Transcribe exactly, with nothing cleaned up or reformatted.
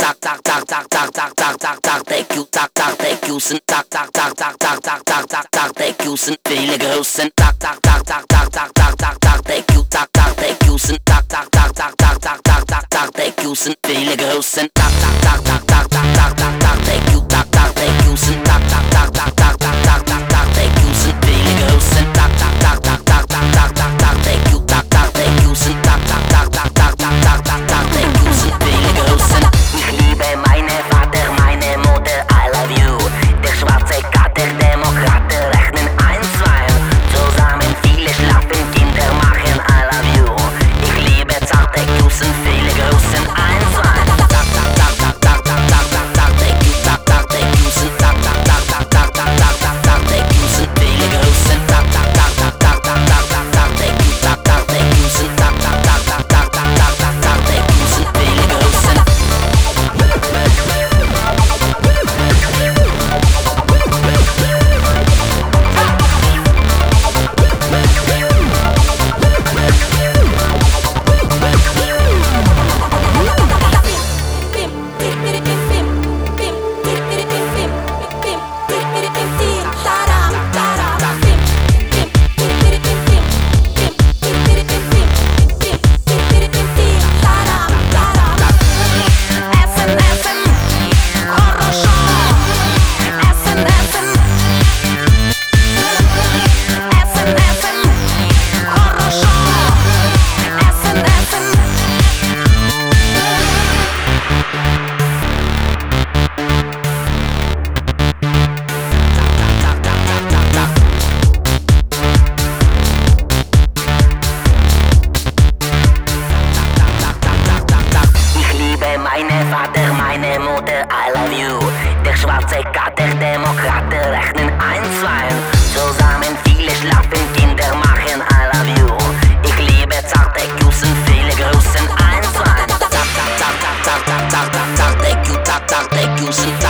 tak tak tak tak tak tak tak tak tak thank you tak tak thank you sen tak tak tak tak tak tak tak tak tak thank you sen viele großen tak tak tak tak tak tak tak tak tak thank you tak tak thank you sen tak tak tak tak tak tak tak tak tak thank you sen viele großen tak tak tak tak tak tak tak tak tak thank you tak tak thank you sen tak tak tak tak tak tak tak tak tak thank you sen viele großen tak tak tak tak tak tak tak tak tak thank you tak tak thank you sen tak tak tak tak tak tak tak tak tak thank you sen viele großen. Ich liebe meine Vater, meine Mutter, I love you. Der schwarze Kater, Demokraten rechnen eins, zwei. Zusammen viele schlafen, Kinder machen, I love you. Ich liebe zarte Küssen, viele Grüßen, eins, zwei. Tak, tak, tak, tak, tak, tak, tak, tak, tak, thank you, tak, tak, thank you, sen, tak, tak, tak, tak, tak, tak, tak, tak, tak, thank you, sen, viele Grüßen, tak, tak, tak, tak, tak, tak, tak, tak, tak, thank you, tak, tak, thank you, sen, tak, tak, tak, tak, tak, tak, tak, tak, tak, thank you, sen, viele Grüßen. Meine Vater, meine Mutter, I love you. Der schwarze Kater, Demokraten rechnen eins, zwei. Zusammen viele schlafen, Kinder machen, I love you. Ich liebe zarte Küssen, viele Grüßen, eins, zwei. Tak, tak, tak, tak, tak, tak, tak, tak, tak, thank you, tak, tak, thank you, sen.